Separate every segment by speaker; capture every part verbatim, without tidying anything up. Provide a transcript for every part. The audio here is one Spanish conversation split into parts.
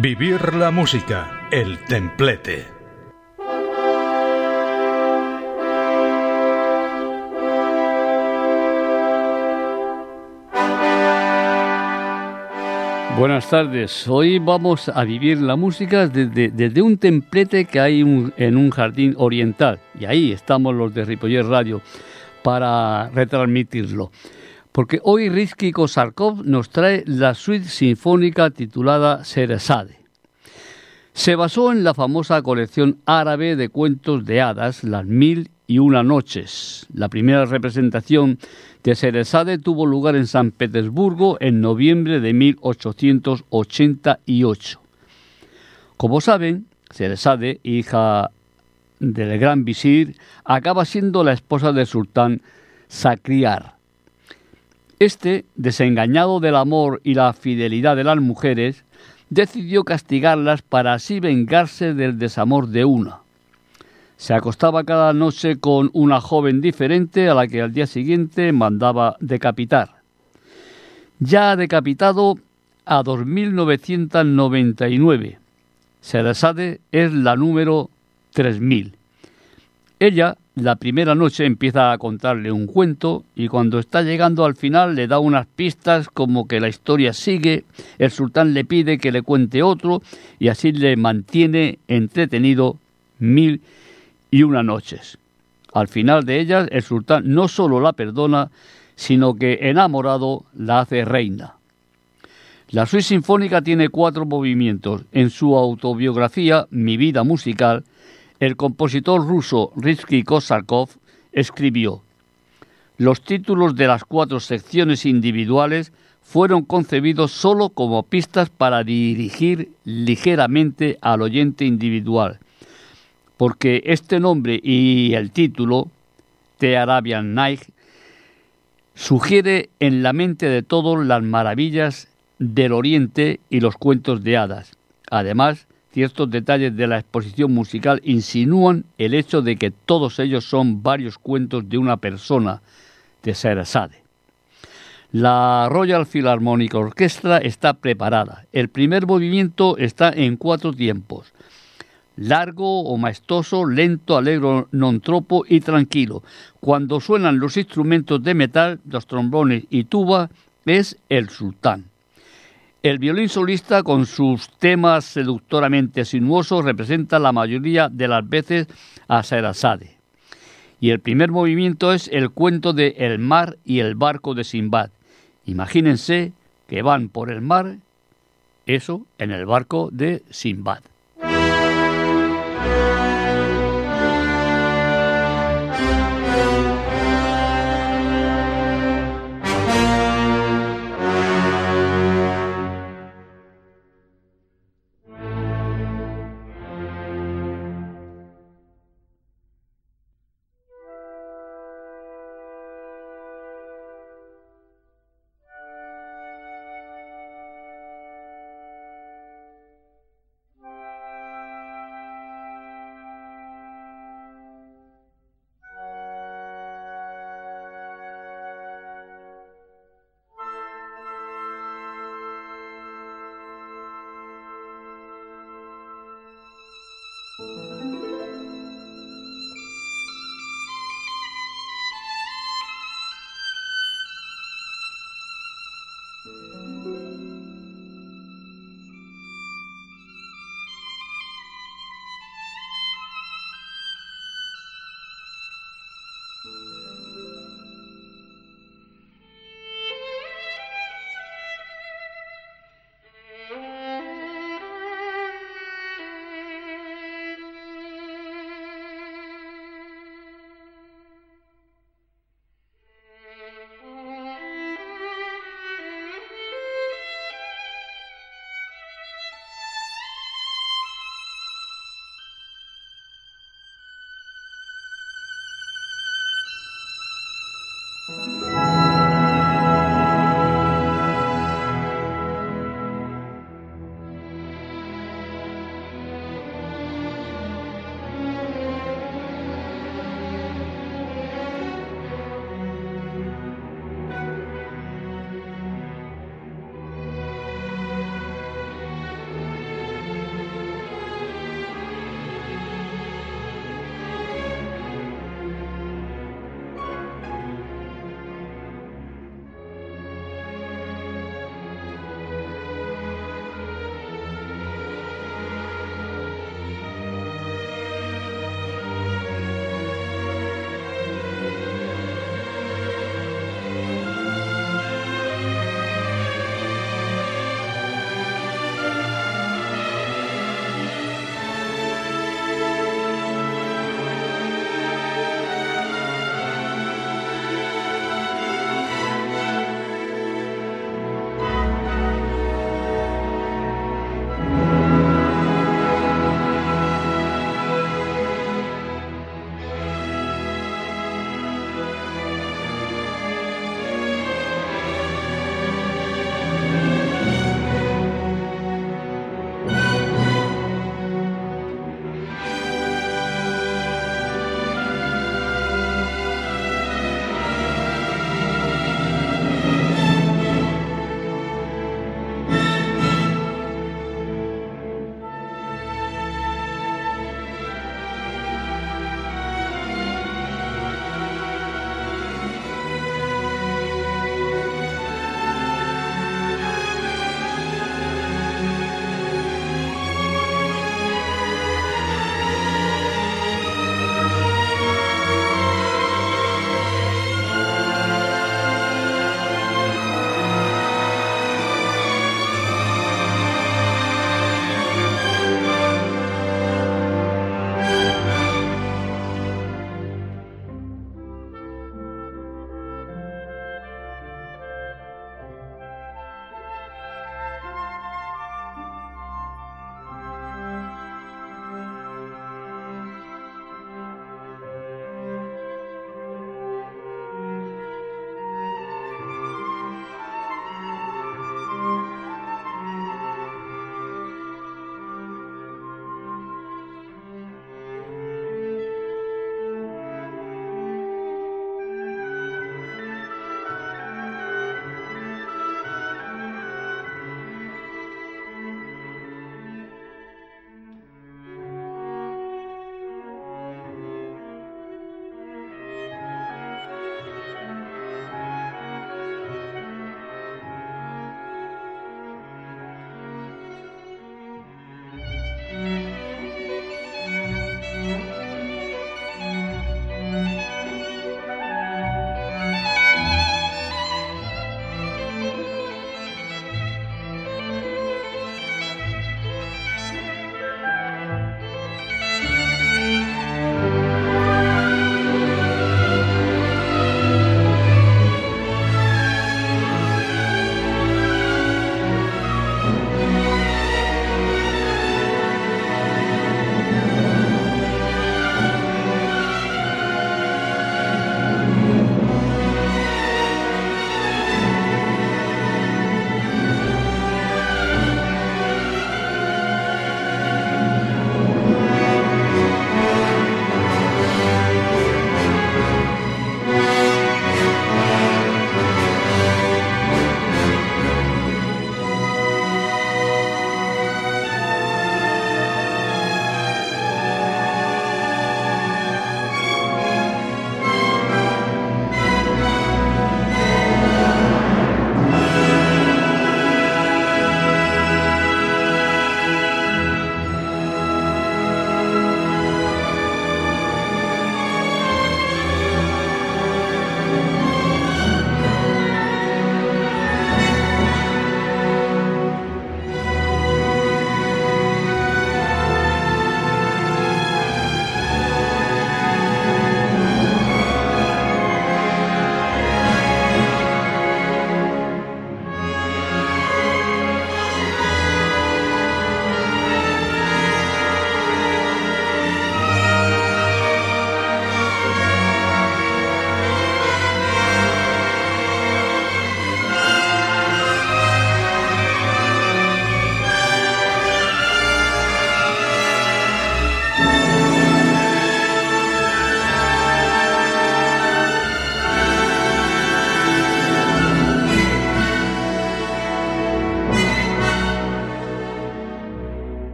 Speaker 1: Vivir la música, el templete.
Speaker 2: Buenas tardes, hoy vamos a vivir la música desde, desde un templete que hay un, en un jardín oriental, y ahí estamos los de Ripollet Radio para retransmitirlo. Porque hoy Rimski-Kórsakov nos trae la suite sinfónica titulada Sheherazade. Se basó en la famosa colección árabe de cuentos de hadas, Las Mil y Una Noches. La primera representación de Sheherazade tuvo lugar en San Petersburgo en noviembre de mil ochocientos ochenta y ocho. Como saben, Sheherazade, hija del gran visir, acaba siendo la esposa del sultán Shahriar. Este, desengañado del amor y la fidelidad de las mujeres, decidió castigarlas para así vengarse del desamor de una. Se acostaba cada noche con una joven diferente a la que al día siguiente mandaba decapitar. Ya ha decapitado a dos mil novecientos noventa y nueve. Sheherazade es la número tres mil. Ella, la primera noche, empieza a contarle un cuento y cuando está llegando al final le da unas pistas como que la historia sigue, el sultán le pide que le cuente otro y así le mantiene entretenido mil y una noches. Al final de ellas, el sultán no solo la perdona, sino que enamorado la hace reina. La suite sinfónica tiene cuatro movimientos. En su autobiografía, Mi vida musical, el compositor ruso Rimski-Kórsakov escribió: los títulos de las cuatro secciones individuales fueron concebidos solo como pistas para dirigir ligeramente al oyente individual, porque este nombre y el título, The Arabian Night, sugiere en la mente de todos las maravillas del Oriente y los cuentos de hadas. Además, ciertos detalles de la exposición musical insinúan el hecho de que todos ellos son varios cuentos de una persona, de Sheherazade. La Royal Philharmonic Orchestra está preparada. El primer movimiento está en cuatro tiempos: largo o maestoso, lento, alegro, non troppo y tranquilo. Cuando suenan los instrumentos de metal, los trombones y tuba, es el sultán. El violín solista, con sus temas seductoramente sinuosos, representa la mayoría de las veces a Sheherazade. Y el primer movimiento es el cuento de El mar y el barco de Sinbad. Imagínense que van por el mar, eso, en el barco de Sinbad.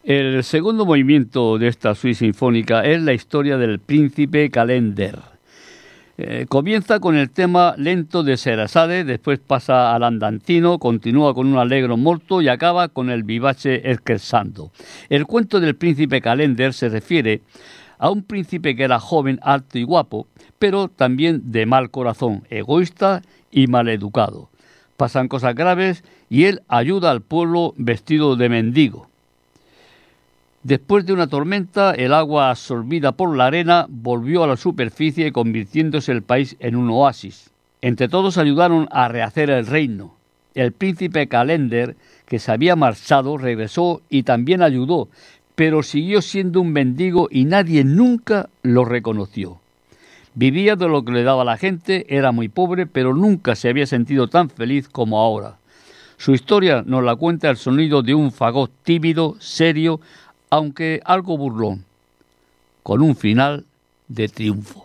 Speaker 2: El segundo movimiento de esta suite sinfónica es la historia del príncipe Calender. Eh, comienza con el tema lento de Sherazade, después pasa al andantino, continúa con un allegro molto y acaba con el vivace scherzando. El cuento del príncipe Calender se refiere a un príncipe que era joven, alto y guapo, pero también de mal corazón, egoísta y maleducado. Pasan cosas graves y él ayuda al pueblo vestido de mendigo. Después de una tormenta, el agua absorbida por la arena volvió a la superficie, convirtiéndose el país en un oasis. Entre todos ayudaron a rehacer el reino. El príncipe Calender, que se había marchado, regresó y también ayudó, pero siguió siendo un mendigo y nadie nunca lo reconoció. Vivía de lo que le daba la gente, era muy pobre, pero nunca se había sentido tan feliz como ahora. Su historia nos la cuenta el sonido de un fagot tímido, serio, aunque algo burlón, con un final de triunfo.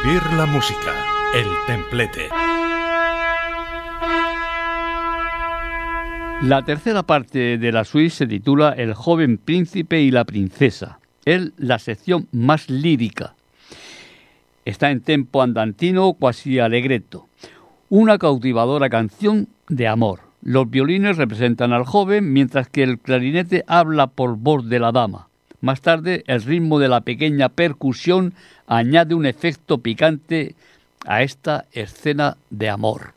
Speaker 1: Vivir la música, el templete.
Speaker 2: La tercera parte de la suite se titula El joven príncipe y la princesa. Es la sección más lírica. Está en tempo andantino, quasi allegretto. Una cautivadora canción de amor. Los violines representan al joven, mientras que el clarinete habla por voz de la dama. Más tarde, el ritmo de la pequeña percusión añade un efecto picante a esta escena de amor.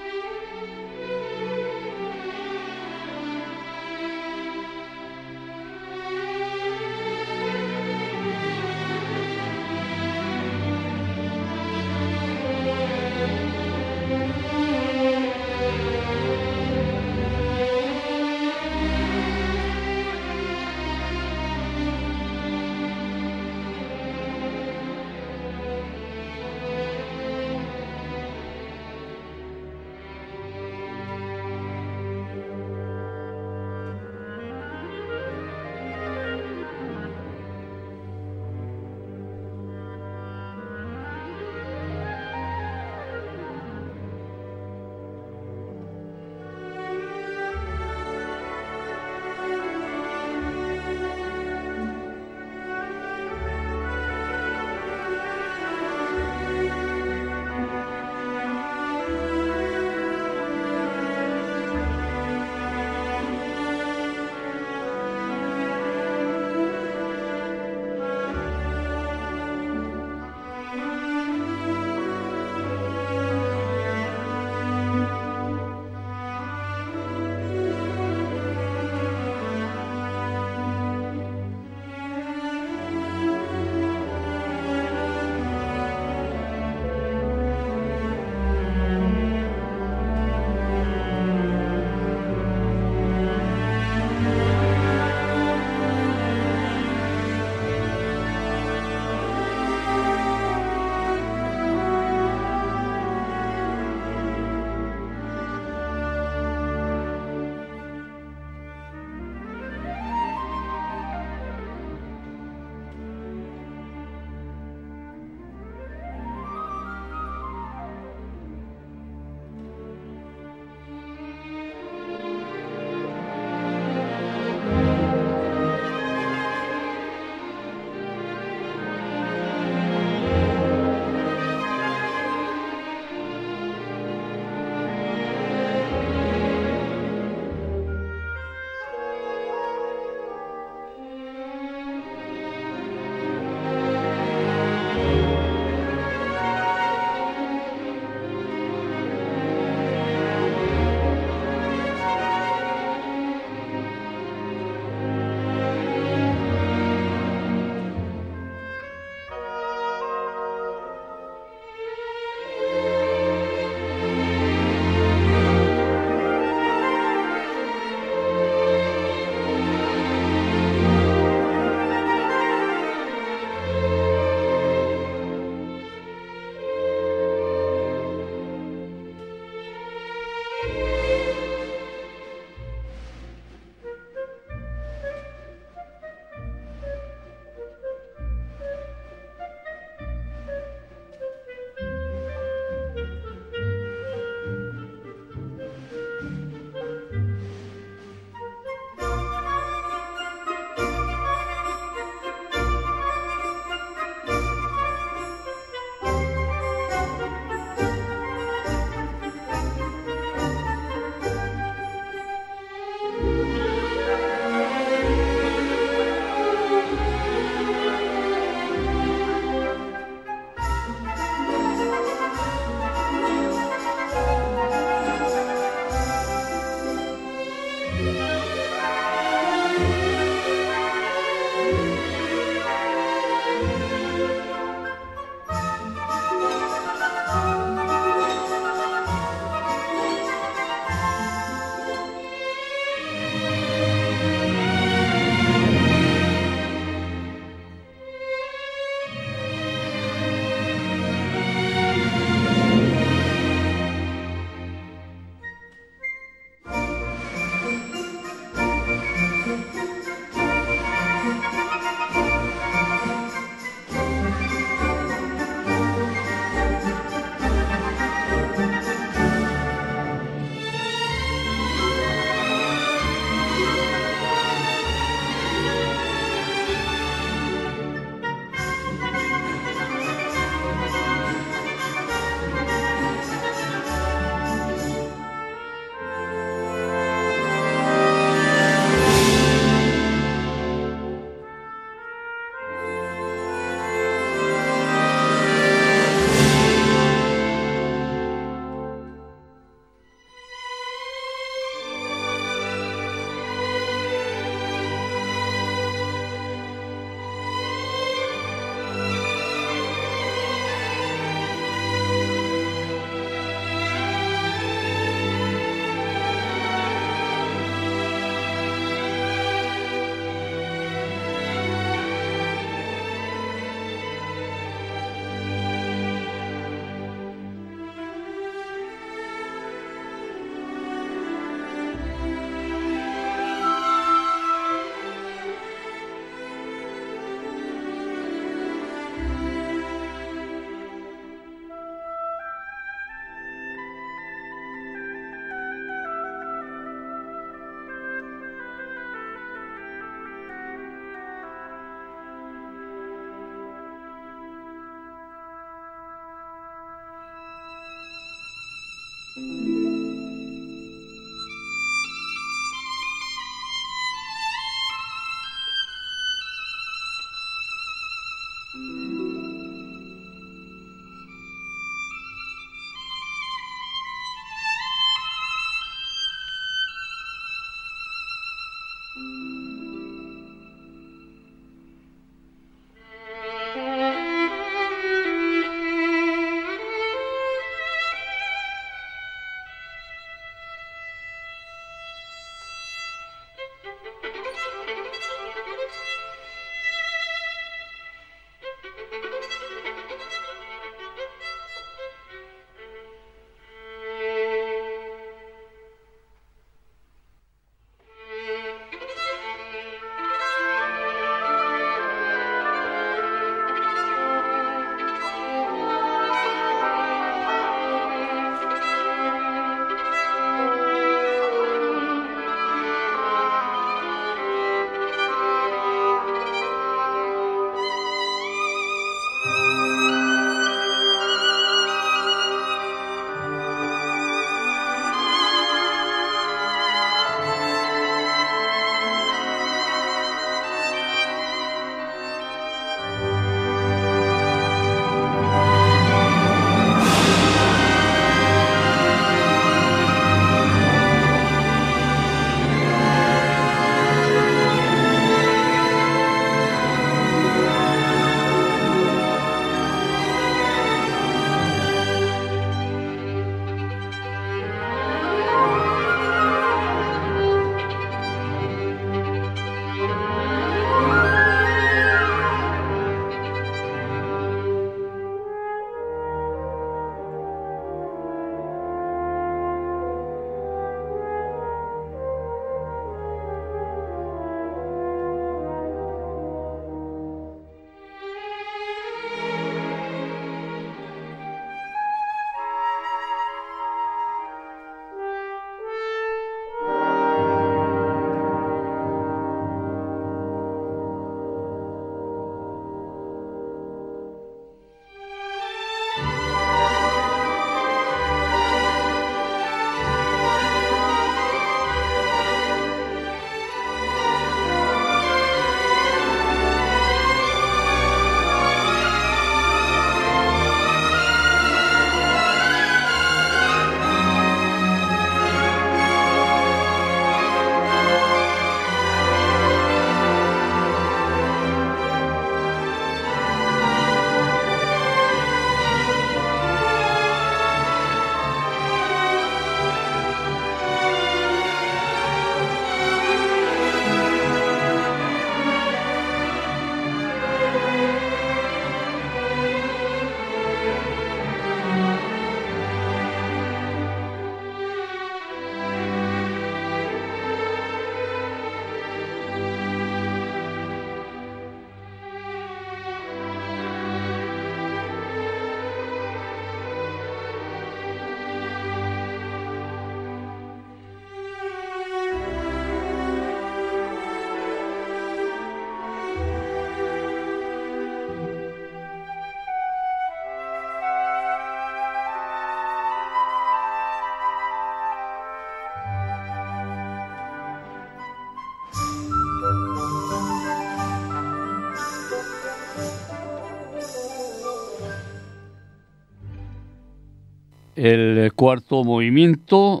Speaker 2: El cuarto movimiento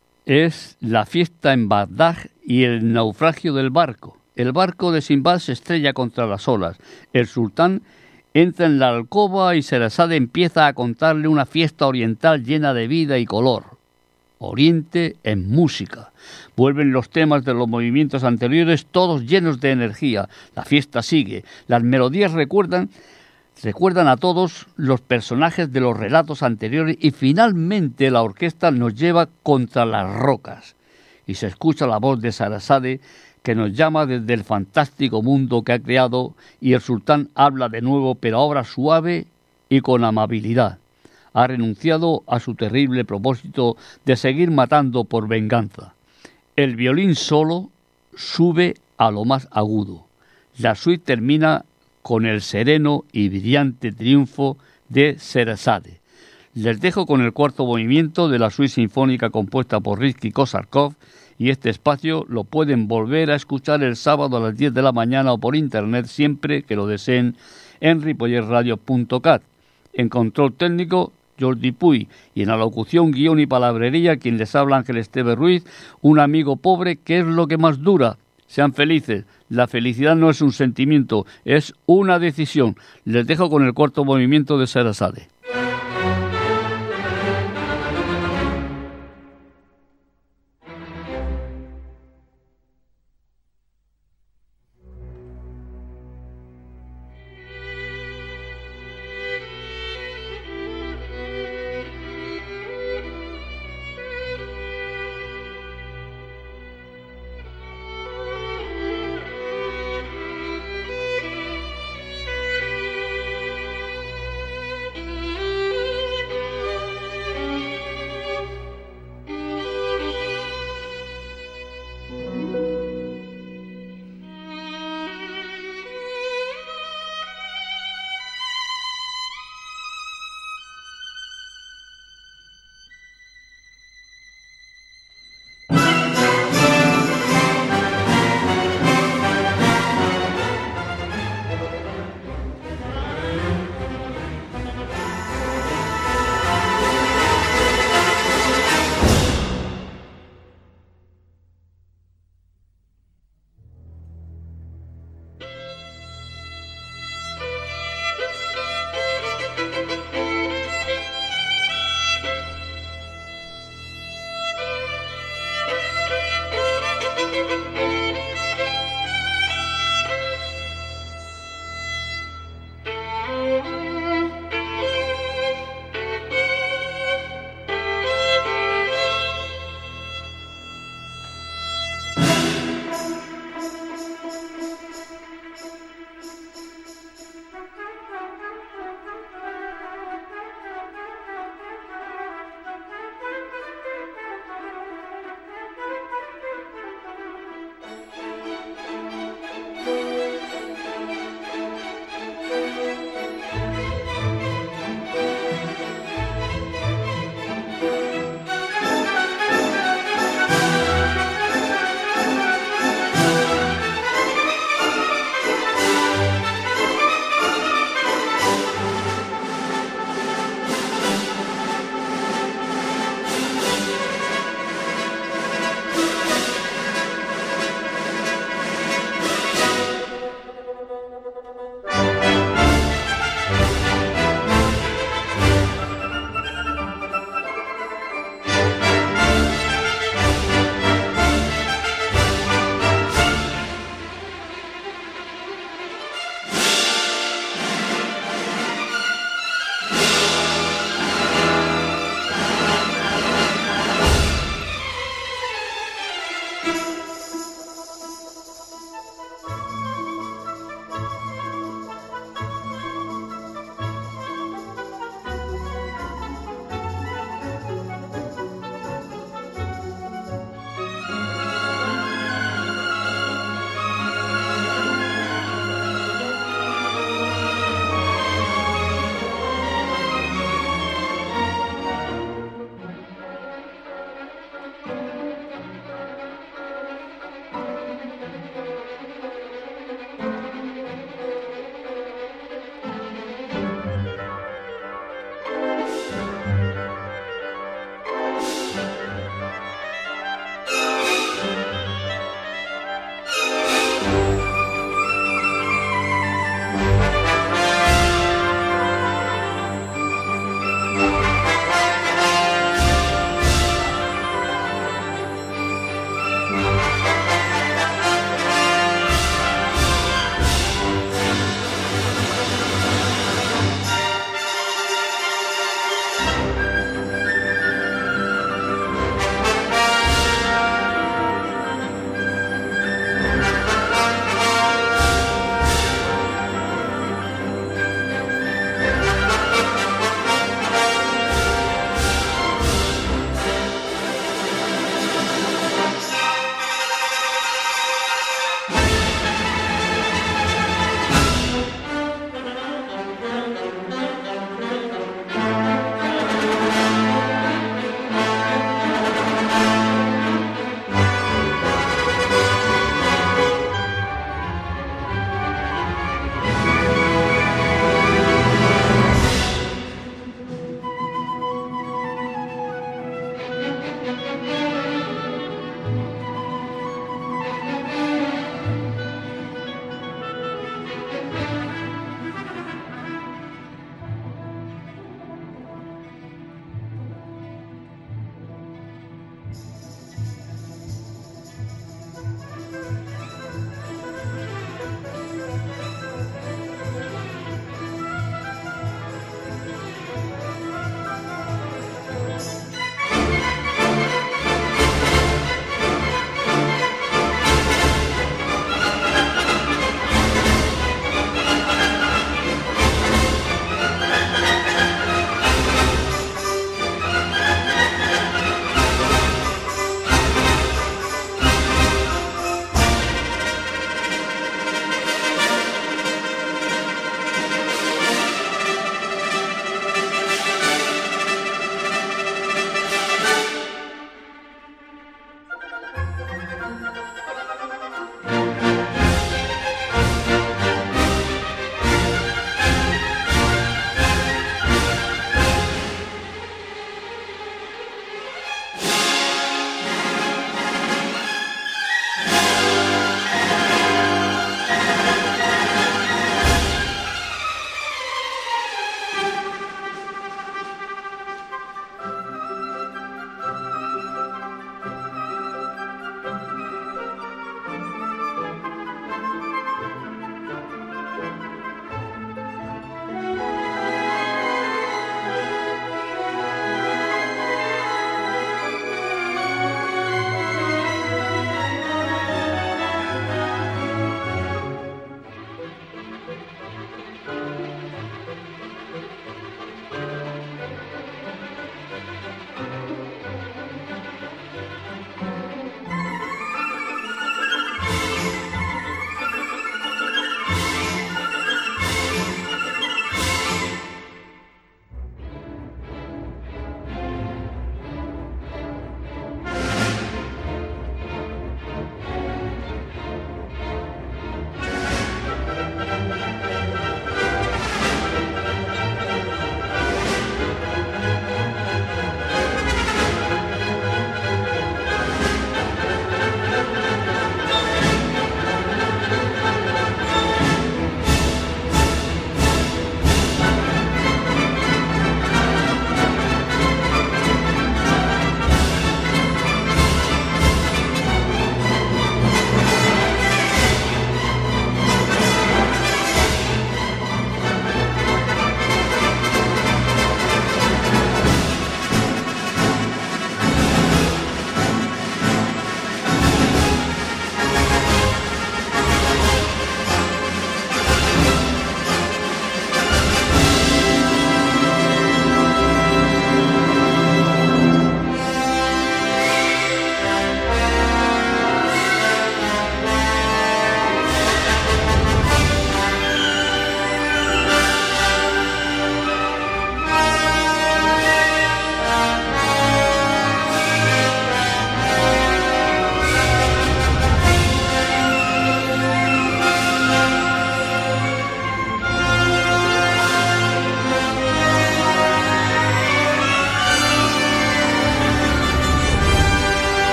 Speaker 2: es la fiesta en Bagdad y el naufragio del barco. El barco de Sinbad se estrella contra las olas. El sultán entra en la alcoba y Sherazade empieza a contarle una fiesta oriental llena de vida y color. Oriente en música. Vuelven los temas de los movimientos anteriores, todos llenos de energía. La fiesta sigue. Las melodías recuerdan, recuerdan a todos los personajes de los relatos anteriores y finalmente la orquesta nos lleva contra las rocas. Y se escucha la voz de Sherazade que nos llama desde el fantástico mundo que ha creado y el sultán habla de nuevo, pero ahora suave y con amabilidad. Ha renunciado a su terrible propósito de seguir matando por venganza. El violín solo sube a lo más agudo. La suite termina con el sereno y brillante triunfo de Sherazade. Les dejo con el cuarto movimiento de la suite sinfónica compuesta por Rimski-Kórsakov, y este espacio lo pueden volver a escuchar el sábado a las diez de la mañana o por internet siempre que lo deseen en ripollet radio punto cat. En control técnico, Jordi Puy, y en la locución, guión y palabrería, quien les habla, Ángel Esteve Ruiz, un amigo pobre, que es lo que más dura. Sean felices. La felicidad no es un sentimiento, es una decisión. Les dejo con el cuarto movimiento de Sherazade.